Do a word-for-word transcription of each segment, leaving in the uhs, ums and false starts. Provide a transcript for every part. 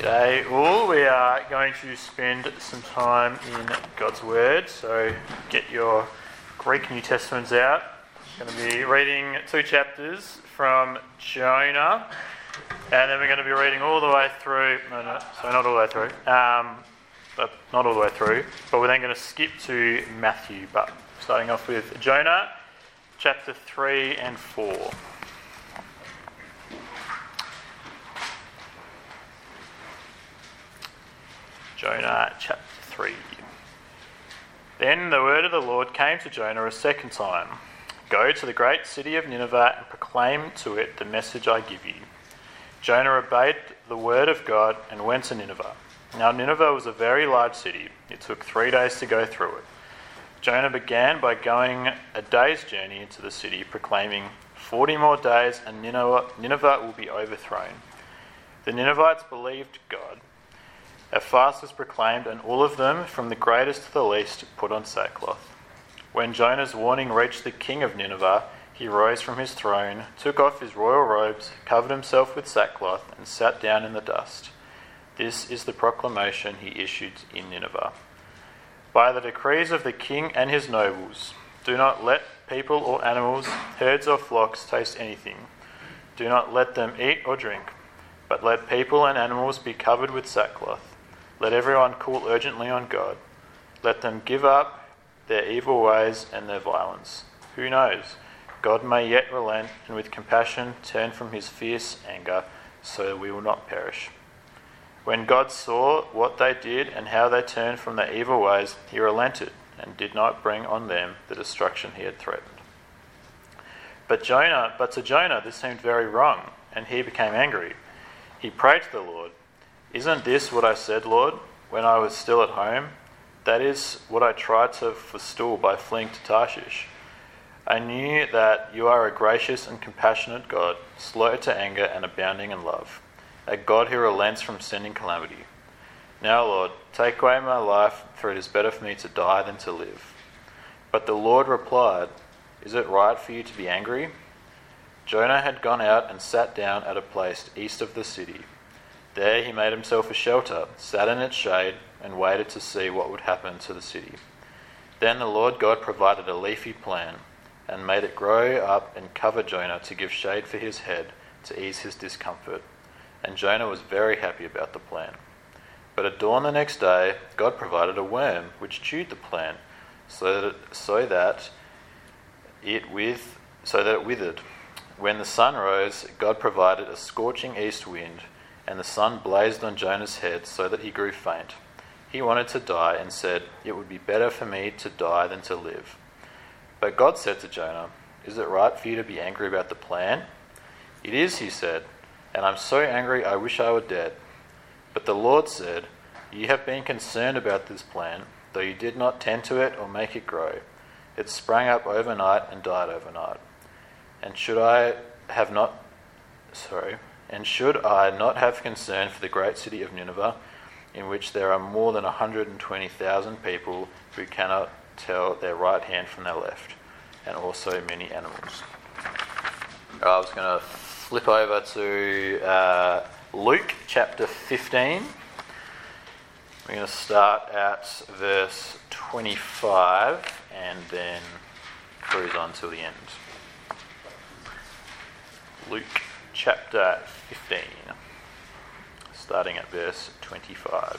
G'day all. We are going to spend some time in God's Word, so get your Greek New Testaments out. I'm going to be reading two chapters from Jonah, and then we're going to be reading all the way through, no, no, so not all the way through, um, but not all the way through, but we're then going to skip to Matthew, but starting off with Jonah, chapter three and four. Jonah chapter three. Then the word of the Lord came to Jonah a second time. Go to the great city of Nineveh and proclaim to it the message I give you. Jonah obeyed the word of God and went to Nineveh. Now Nineveh was a very large city. It took three days to go through it. Jonah began by going a day's journey into the city, proclaiming, Forty more days and Nineveh, Nineveh will be overthrown. The Ninevites believed God. A fast was proclaimed, and all of them, from the greatest to the least, put on sackcloth. When Jonah's warning reached the king of Nineveh, he rose from his throne, took off his royal robes, covered himself with sackcloth, and sat down in the dust. This is the proclamation he issued in Nineveh. By the decrees of the king and his nobles, do not let people or animals, herds or flocks taste anything. Do not let them eat or drink, but let people and animals be covered with sackcloth. Let everyone call urgently on God. Let them give up their evil ways and their violence. Who knows? God may yet relent and with compassion turn from his fierce anger so that we will not perish. When God saw what they did and how they turned from their evil ways, he relented and did not bring on them the destruction he had threatened. But Jonah, but to Jonah this seemed very wrong, and he became angry. He prayed to the Lord, Isn't this what I said, Lord, when I was still at home? That is what I tried to forestall by fleeing to Tarshish. I knew that you are a gracious and compassionate God, slow to anger and abounding in love, a God who relents from sending calamity. Now, Lord, take away my life, for it is better for me to die than to live. But the Lord replied, Is it right for you to be angry? Jonah had gone out and sat down at a place east of the city. There he made himself a shelter, sat in its shade, and waited to see what would happen to the city. Then the Lord God provided a leafy plant, and made it grow up and cover Jonah to give shade for his head, to ease his discomfort. And Jonah was very happy about the plant. But at dawn the next day, God provided a worm, which chewed the plant, so that it, so that it with so that it withered. When the sun rose, God provided a scorching east wind, and the sun blazed on Jonah's head so that he grew faint. He wanted to die and said, It would be better for me to die than to live. But God said to Jonah, Is it right for you to be angry about the plan? It is, he said, and I'm so angry I wish I were dead. But the Lord said, You have been concerned about this plan, though you did not tend to it or make it grow. It sprang up overnight and died overnight. And should I have not, sorry, and should I not have concern for the great city of Nineveh, in which there are more than one hundred twenty thousand people who cannot tell their right hand from their left, and also many animals? I was going to flip over to uh, Luke chapter fifteen. We're going to start at verse twenty-five and then cruise on till the end. Luke chapter fifteen, starting at verse twenty-five.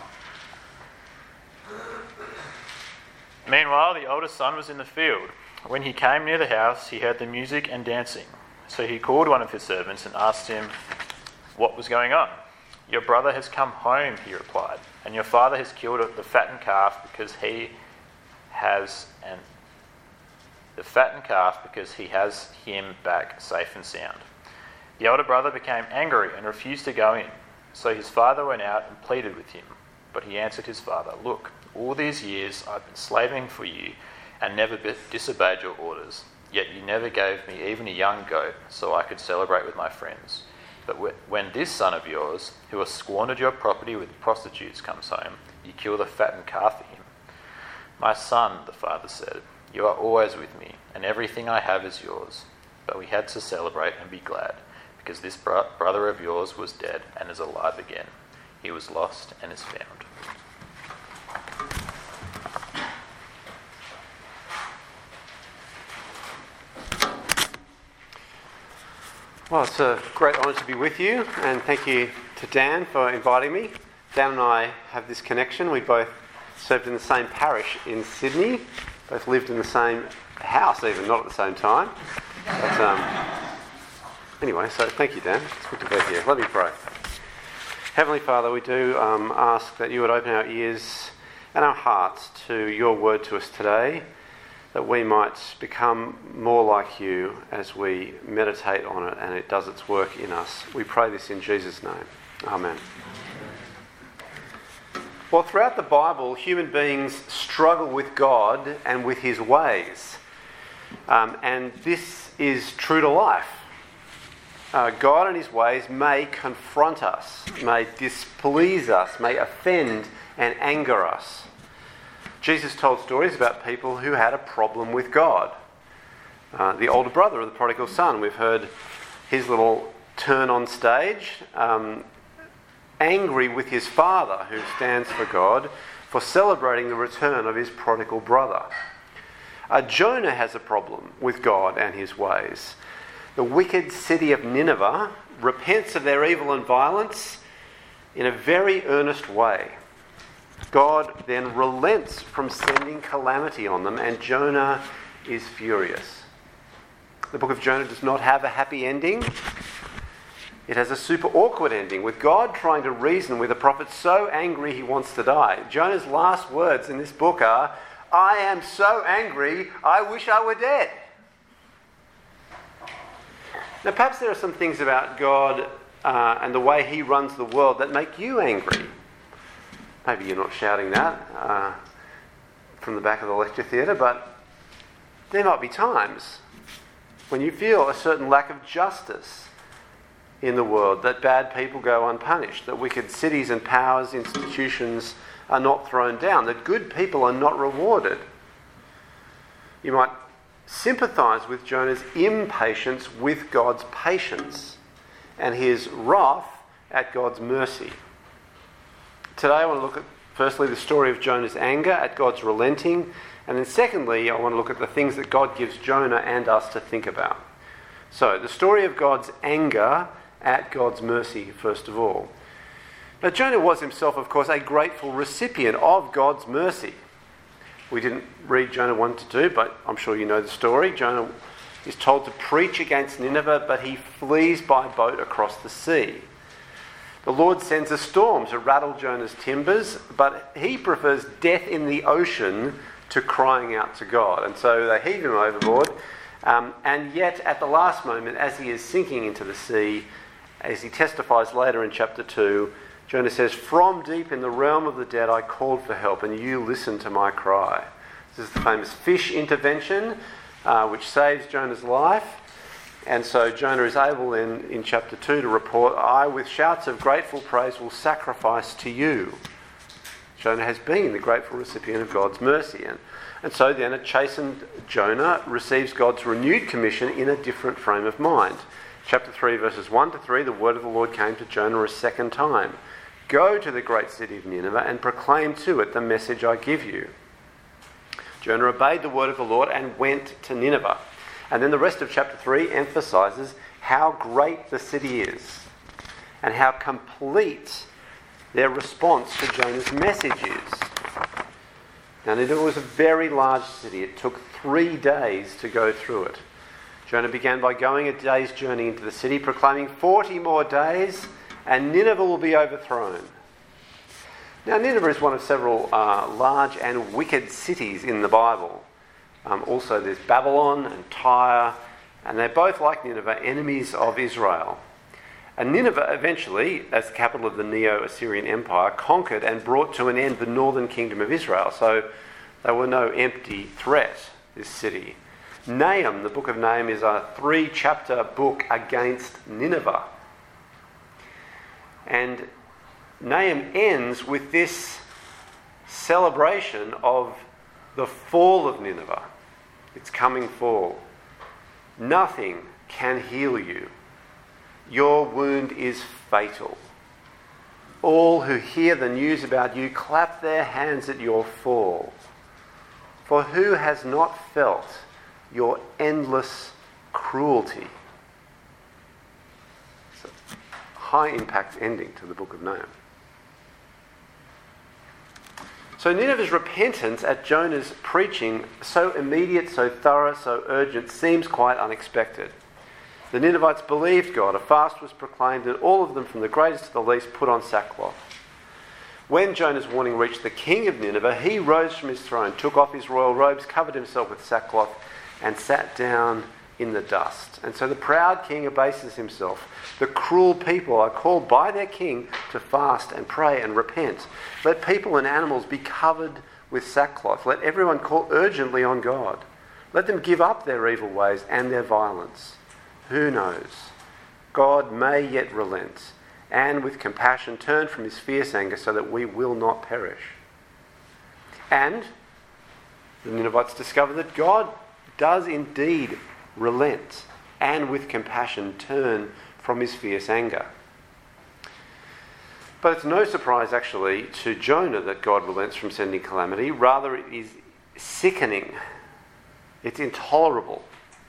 Meanwhile, the oldest son was in the field. When he came near the house, he heard the music and dancing. So he called one of his servants and asked him what was going on. Your brother has come home, he replied, and your father has killed the fattened calf because he has an the fattened calf because he has him back safe and sound. The elder brother became angry and refused to go in. So his father went out and pleaded with him. But he answered his father, Look, all these years I've been slaving for you and never disobeyed your orders. Yet you never gave me even a young goat so I could celebrate with my friends. But when this son of yours, who has squandered your property with prostitutes, comes home, you kill the fattened calf for him. My son, the father said, You are always with me, and everything I have is yours. But we had to celebrate and be glad, because this bro- brother of yours was dead and is alive again. he was lost and is found. Well, it's a great honour to be with you, and thank you to Dan for inviting me. Dan and I have this connection. We both served in the same parish in Sydney, both lived in the same house even, not at the same time. But um, anyway, so thank you, Dan. It's good to be here. Let me pray. Heavenly Father, we do um, ask that you would open our ears and our hearts to your word to us today, that we might become more like you as we meditate on it and it does its work in us. We pray this in Jesus' name. Amen. Well, throughout the Bible, human beings struggle with God and with his ways. Um, and this is true to life. Uh, God and his ways may confront us, may displease us, may offend and anger us. Jesus told stories about people who had a problem with God. Uh, the older brother of the prodigal son, we've heard his little turn on stage, um, angry with his father, who stands for God, for celebrating the return of his prodigal brother. Uh, Jonah has a problem with God and his ways. The wicked city of Nineveh repents of their evil and violence in a very earnest way. God then relents from sending calamity on them, and Jonah is furious. The book of Jonah does not have a happy ending. It has a super awkward ending, with God trying to reason with a prophet so angry he wants to die. Jonah's last words in this book are, "I am so angry, I wish I were dead." Now, perhaps there are some things about God uh, and the way he runs the world that make you angry. Maybe you're not shouting that uh, from the back of the lecture theatre, but there might be times when you feel a certain lack of justice in the world, that bad people go unpunished, that wicked cities and powers, institutions are not thrown down, that good people are not rewarded. You might sympathise with Jonah's impatience with God's patience and his wrath at God's mercy. Today I want to look at, firstly, the story of Jonah's anger at God's relenting, and then secondly, I want to look at the things that God gives Jonah and us to think about. So, the story of God's anger at God's mercy, first of all. Now, Jonah was himself, of course, a grateful recipient of God's mercy. We didn't read Jonah one to two, but I'm sure you know the story. Jonah is told to preach against Nineveh, but he flees by boat across the sea. The Lord sends a storm to rattle Jonah's timbers, but he prefers death in the ocean to crying out to God. And so they heave him overboard. Um, and yet, at the last moment, as he is sinking into the sea, as he testifies later in chapter two, Jonah says, "From deep in the realm of the dead I called for help, and you listened to my cry." This is the famous fish intervention, uh, which saves Jonah's life. And so Jonah is able in, in chapter two to report, "I with shouts of grateful praise will sacrifice to you." Jonah has been the grateful recipient of God's mercy. And, and so then a chastened Jonah receives God's renewed commission in a different frame of mind. Chapter three, verses one to three, the word of the Lord came to Jonah a second time. "Go to the great city of Nineveh and proclaim to it the message I give you." Jonah obeyed the word of the Lord and went to Nineveh. And then the rest of chapter three emphasises how great the city is and how complete their response to Jonah's message is. Now, Nineveh was a very large city. It took three days to go through it. Jonah began by going a day's journey into the city, proclaiming forty more days, and Nineveh will be overthrown. Now, Nineveh is one of several uh, large and wicked cities in the Bible. Um, also, there's Babylon and Tyre, and they're both, like Nineveh, enemies of Israel. And Nineveh eventually, as the capital of the Neo-Assyrian Empire, conquered and brought to an end the northern kingdom of Israel. So they were no empty threat, this city. Nahum, the book of Nahum, is a three-chapter book against Nineveh. And Nahum ends with this celebration of the fall of Nineveh. Its coming fall. "Nothing can heal you. Your wound is fatal. all who hear the news about you clap their hands at your fall. For who has not felt your endless cruelty? It's a high impact ending to the book of Nahum. So Nineveh's repentance at Jonah's preaching, so immediate, so thorough, so urgent, seems quite unexpected. The Ninevites believed God. A fast was proclaimed, and all of them, from the greatest to the least, put on sackcloth. When Jonah's warning reached the king of Nineveh, he rose from his throne, took off his royal robes, covered himself with sackcloth, and sat down in the dust. And so the proud king abases himself. The cruel people are called by their king to fast and pray and repent. Let people and animals be covered with sackcloth. Let everyone call urgently on God. Let them give up their evil ways and their violence. Who knows? God may yet relent and with compassion turn from his fierce anger so that we will not perish. And the Ninevites discover that God does indeed relent and with compassion turn from his fierce anger. But it's no surprise actually to Jonah that God relents from sending calamity. Rather, it is sickening. It's intolerable.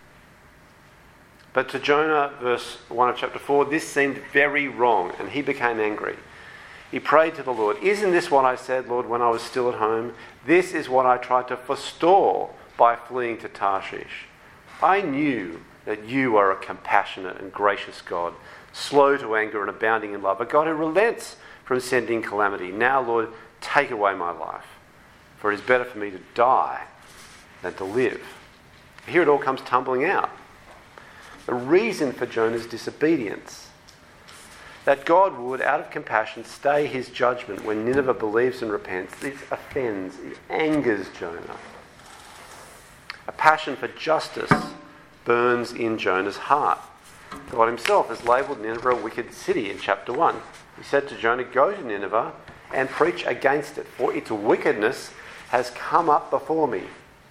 But to Jonah, verse one of chapter four, this seemed very wrong, and he became angry. He prayed to the Lord, "Isn't this what I said, Lord, when I was still at home? This is what I tried to forestall by fleeing to Tarshish. I knew that you are a compassionate and gracious God, slow to anger and abounding in love, a God who relents from sending calamity. Now, Lord, take away my life, for it is better for me to die than to live." Here it all comes tumbling out. The reason for Jonah's disobedience, that God would, out of compassion, stay his judgment when Nineveh believes and repents, this offends, it angers Jonah. A passion for justice burns in Jonah's heart. God himself has labelled Nineveh a wicked city in chapter one. He said to Jonah, "Go to Nineveh and preach against it, for its wickedness has come up before me."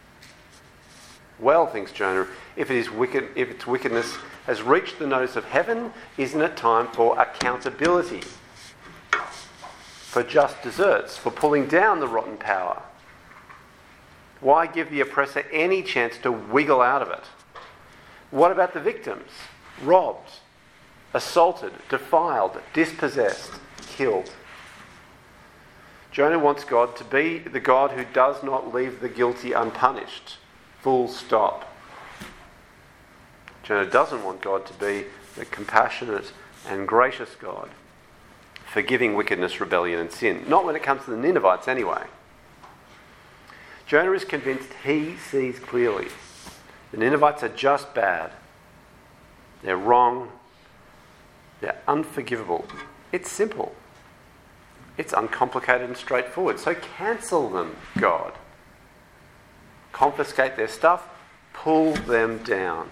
Well, thinks Jonah, if it is wicked, if its wickedness has reached the notice of heaven, isn't it time for accountability? For just deserts, for pulling down the rotten power? Why give the oppressor any chance to wiggle out of it? What about the victims? Robbed, assaulted, defiled, dispossessed, killed. Jonah wants God to be the God who does not leave the guilty unpunished. Full stop. Jonah doesn't want God to be the compassionate and gracious God, forgiving wickedness, rebellion and sin. Not when it comes to the Ninevites anyway. Jonah is convinced he sees clearly. The Ninevites are just bad. They're wrong. They're unforgivable. It's simple. It's uncomplicated and straightforward. So cancel them, God. Confiscate their stuff, pull them down.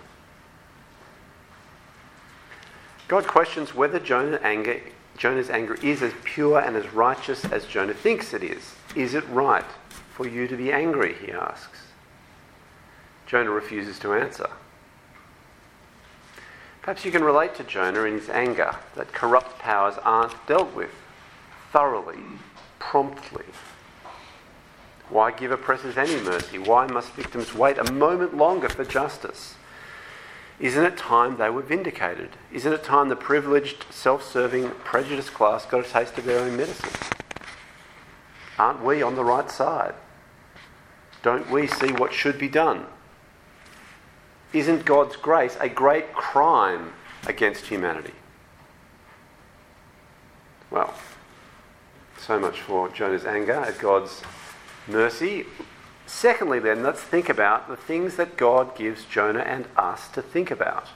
God questions whether Jonah's anger, Jonah's anger is as pure and as righteous as Jonah thinks it is. Is it right for you to be angry, he asks. Jonah refuses to answer. Perhaps you can relate to Jonah in his anger that corrupt powers aren't dealt with thoroughly, promptly. Why give oppressors any mercy? Why must victims wait a moment longer for justice? Isn't it time they were vindicated? Isn't it time the privileged, self-serving, prejudiced class got a taste of their own medicine? Aren't we on the right side? Don't we see what should be done? Isn't God's grace a great crime against humanity? Well, so much for Jonah's anger at God's mercy. Secondly, then, let's think about the things that God gives Jonah and us to think about.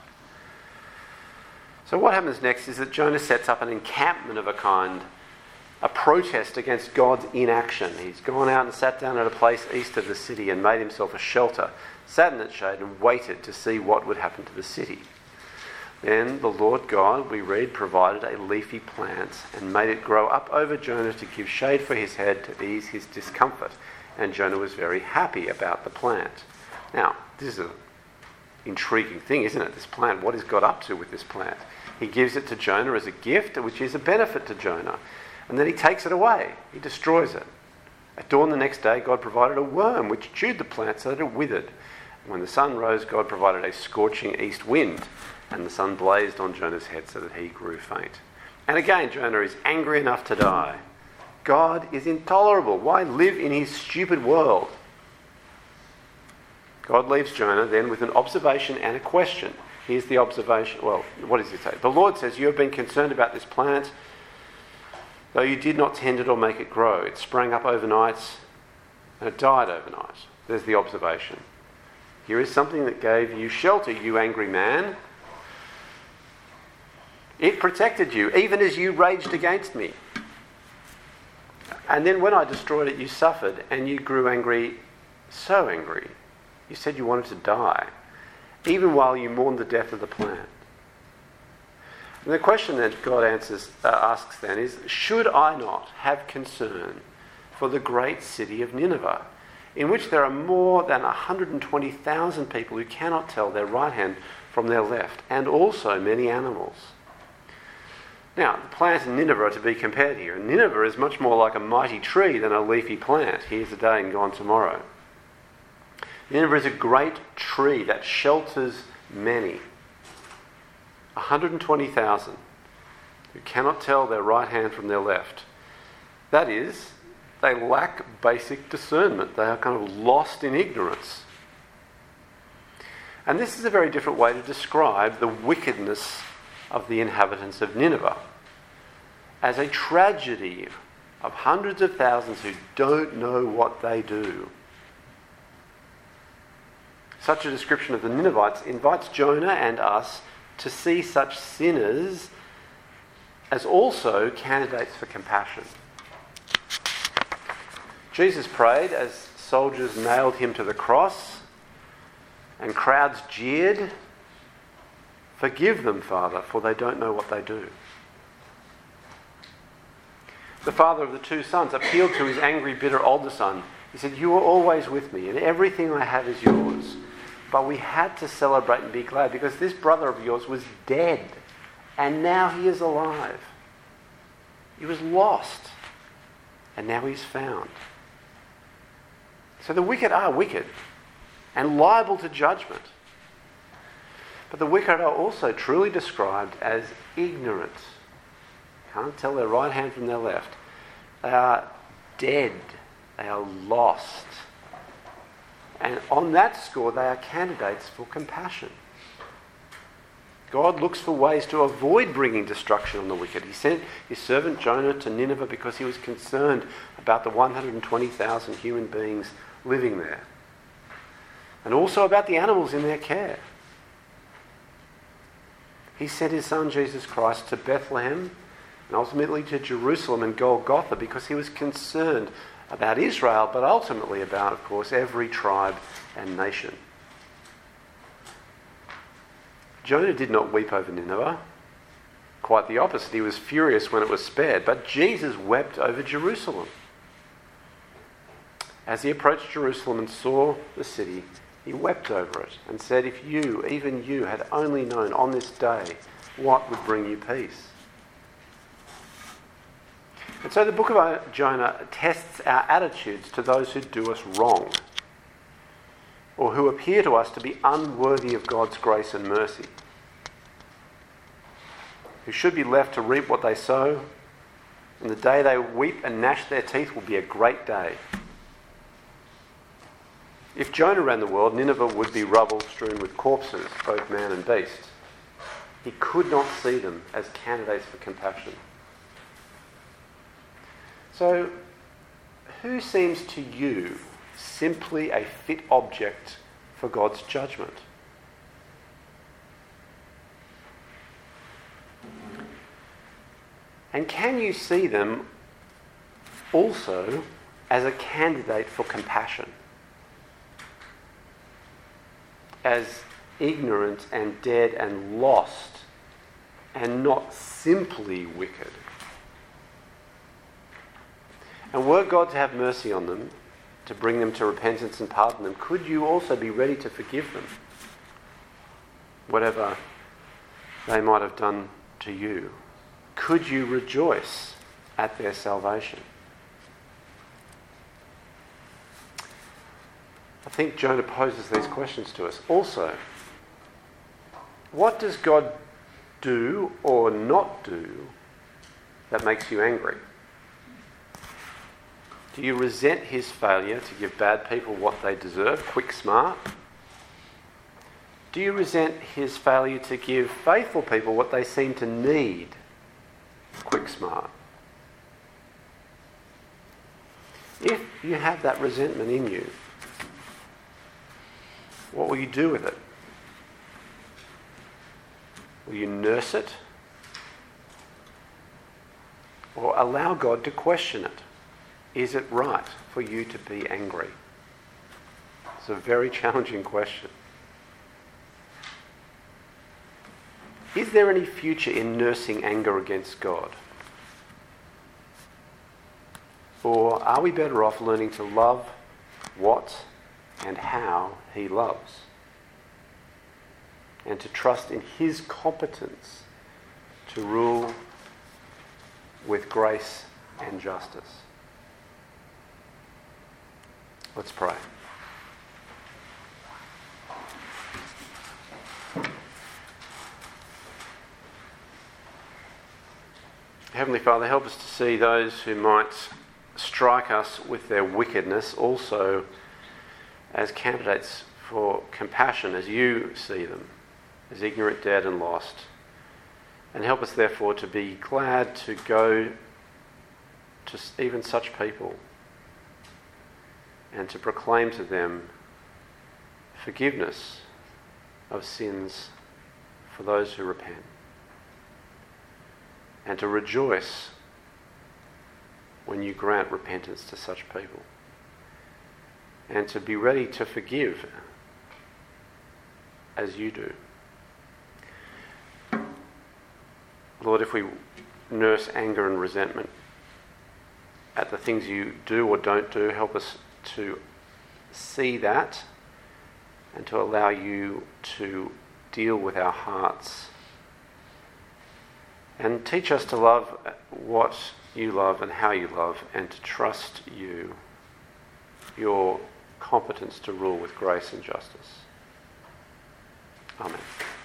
So what happens next is that Jonah sets up an encampment of a kind, a protest against God's inaction. He's gone out and sat down at a place east of the city and made himself a shelter, sat in its shade and waited to see what would happen to the city. Then the Lord God, we read, provided a leafy plant and made it grow up over Jonah to give shade for his head to ease his discomfort. And Jonah was very happy about the plant. Now, this is an intriguing thing, isn't it? This plant, what is God up to with this plant? He gives it to Jonah as a gift, which is a benefit to Jonah. And then he takes it away. He destroys it. At dawn the next day, God provided a worm which chewed the plant so that it withered. And when the sun rose, God provided a scorching east wind, and the sun blazed on Jonah's head so that he grew faint. And again, Jonah is angry enough to die. God is intolerable. Why live in his stupid world? God leaves Jonah then with an observation and a question. Here's the observation. Well, what does he say? The Lord says, you have been concerned about this plant, though you did not tend it or make it grow. It sprang up overnight and it died overnight. There's the observation. Here is something that gave you shelter, you angry man. It protected you, even as you raged against me. And then when I destroyed it, you suffered, and you grew angry, so angry. You said you wanted to die, even while you mourned the death of the plant. And the question that God answers, uh, asks then is, should I not have concern for the great city of Nineveh, in which there are more than one hundred twenty thousand people who cannot tell their right hand from their left, and also many animals? Now, the plant and Nineveh are to be compared here. And Nineveh is much more like a mighty tree than a leafy plant. Here's a day and gone tomorrow. Nineveh is a great tree that shelters many. one hundred twenty thousand who cannot tell their right hand from their left. That is, they lack basic discernment. They are kind of lost in ignorance. And this is a very different way to describe the wickedness of the inhabitants of Nineveh as a tragedy of hundreds of thousands who don't know what they do. Such a description of the Ninevites invites Jonah and us to see such sinners as also candidates for compassion. Jesus prayed as soldiers nailed him to the cross and crowds jeered, "Forgive them, Father, for they don't know what they do." The father of the two sons appealed to his angry, bitter older son. He said, "You are always with me, and everything I have is yours." But we had to celebrate and be glad because this brother of yours was dead, and now he is alive. He was lost, and now he's found. So the wicked are wicked and liable to judgment. But the wicked are also truly described as ignorant. Can't tell their right hand from their left. They are dead. They are lost. And on that score, they are candidates for compassion. God looks for ways to avoid bringing destruction on the wicked. He sent his servant Jonah to Nineveh because he was concerned about the one hundred twenty thousand human beings living there. And also about the animals in their care. He sent his son Jesus Christ to Bethlehem and ultimately to Jerusalem and Golgotha because he was concerned about Israel, but ultimately about, of course, every tribe and nation. Jonah did not weep over Nineveh. Quite the opposite. He was furious when it was spared. But Jesus wept over Jerusalem. As he approached Jerusalem and saw the city, he wept over it and said, "If you, even you, had only known on this day what would bring you peace." And so the book of Jonah tests our attitudes to those who do us wrong, or who appear to us to be unworthy of God's grace and mercy, who should be left to reap what they sow, and the day they weep and gnash their teeth will be a great day. If Jonah ran the world, Nineveh would be rubble strewn with corpses, both man and beast. He could not see them as candidates for compassion. So, who seems to you simply a fit object for God's judgment? And can you see them also as a candidate for compassion? As ignorant and dead and lost, and not simply wicked? And were God to have mercy on them, to bring them to repentance and pardon them, could you also be ready to forgive them, whatever they might have done to you? Could you rejoice at their salvation? I think Jonah poses these questions to us. Also, what does God do or not do that makes you angry? Do you resent his failure to give bad people what they deserve, quick, smart? Do you resent his failure to give faithful people what they seem to need, quick, smart? If you have that resentment in you, what will you do with it? Will you nurse it? Or allow God to question it? Is it right for you to be angry? It's a very challenging question. Is there any future in nursing anger against God? Or are we better off learning to love what and how he loves? And to trust in his competence to rule with grace and justice? Let's pray. Heavenly Father, help us to see those who might strike us with their wickedness also as candidates for compassion as you see them, as ignorant, dead and lost. And help us therefore to be glad to go to even such people and to proclaim to them forgiveness of sins for those who repent. And to rejoice when you grant repentance to such people. And to be ready to forgive as you do. Lord, if we nurse anger and resentment at the things you do or don't do, help us to see that and to allow you to deal with our hearts. And teach us to love what you love and how you love, and to trust you, your competence to rule with grace and justice. Amen.